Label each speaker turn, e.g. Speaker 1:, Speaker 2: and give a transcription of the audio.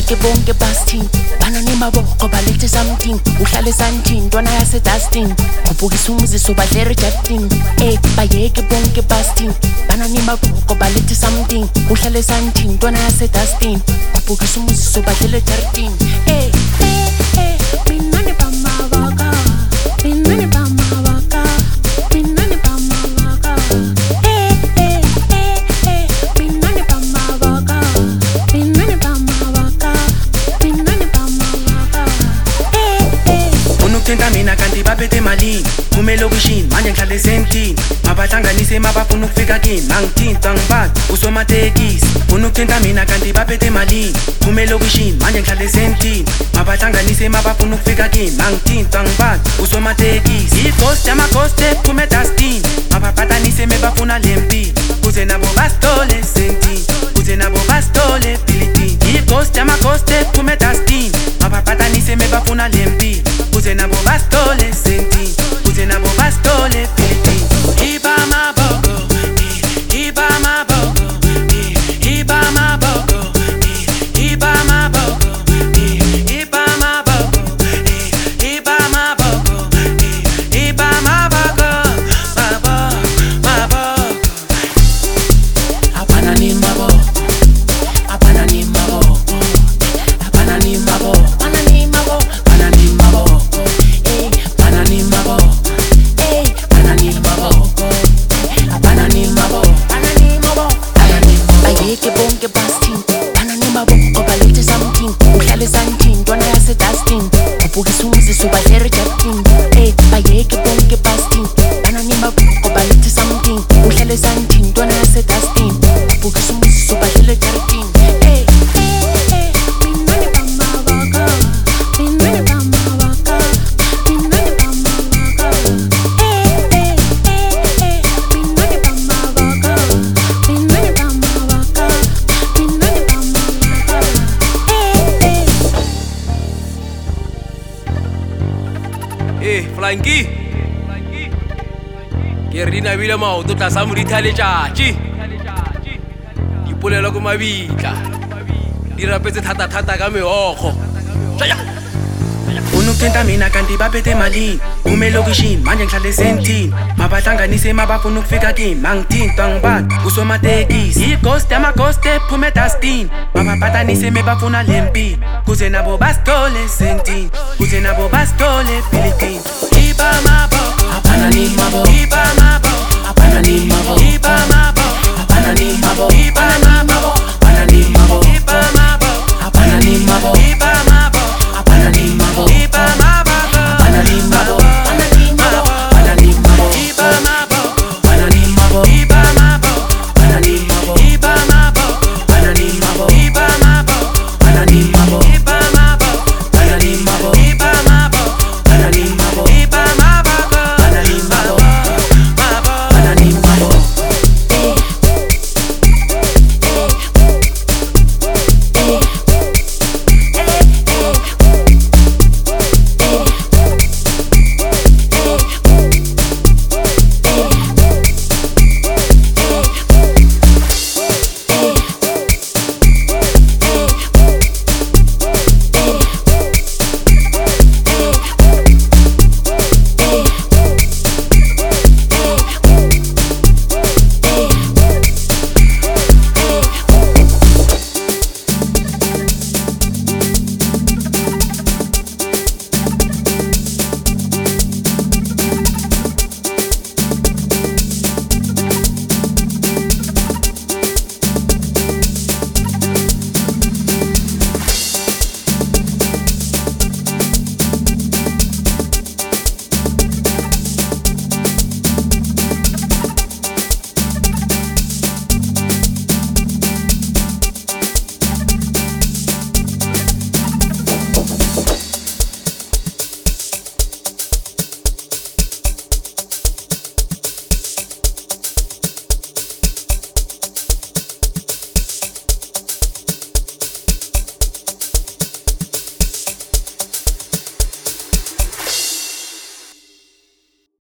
Speaker 1: bayeke bonke basithini bananimaboko balethe something uhlale esandlini ntwana yasedustin ubhukisa umziso badlere Justin bayeke bonke basithini bananimaboko balethe something uhlale esandlini ntwana yasedustin ubhukisa umziso badlere Justin minane bamabaka minane bamabaka minane bamabaka minane bamabaka minane bamabaka minane bamabaka
Speaker 2: unukuthinta mina kanti baphethe malini kumelokishini manje ngihlale esendlini mabahlanganise mabafuna ukufika kimi mangithinta ngibaki usomatekisi unukuthinta mina kanti baphethe malini kumelokishini manje ngihlale esendlini mabahlanganise mabafuna ukufika kimi mangithinta ngibaki usomatekisi ighost yamaghost ephume edustini mabaphatanise mebafuna lempilo kuze nabo basitole esentini kuze nabo basitole ebhilidini ighost yamaghost ephume edustini mabaphatanise mebafuna lempilo kuze nabo basitole esentini kuze nabo basitole ebhilidini iba maboko iba maboko iba maboko iba maboko iba maboko iba maboko iba maboko maboko apana ni maboko apana ni maboko apana ni maboko apana ni maboko apana ni maboko apana ni maboko apana ni maboko apana ni maboko apana ni maboko
Speaker 1: bayeke bonke basithini bananimaboko balethe something uhlale esandlini ntwana yasedustin ubhukisa umziso badlere Justin bayeke bonke basithini bananimaboko balethe something uhlale esandlini ntwana yasedustin ubhukisa umziso badlere Justin minane bamabaka minane bamabaka minane bamabaka minane bamabaka minane bamabaka minane bamabaka
Speaker 3: Flanky ke re nabile maoto tlasa moditha letšatši dipolelo ko mabitla di rapetse thata-thata ka meokgo
Speaker 2: unukuthinta mina kanti baphethe malini kumelokishini manje ngihlale esentini mabahlanganise mabafuna ukufika kimi mangithinta ngibaki usomatekisi ighost yamaghost ephume edustini mabaphatanise mebafuna lempilo kuze nabo basitole esentini kuze nabo basitole ebhilidini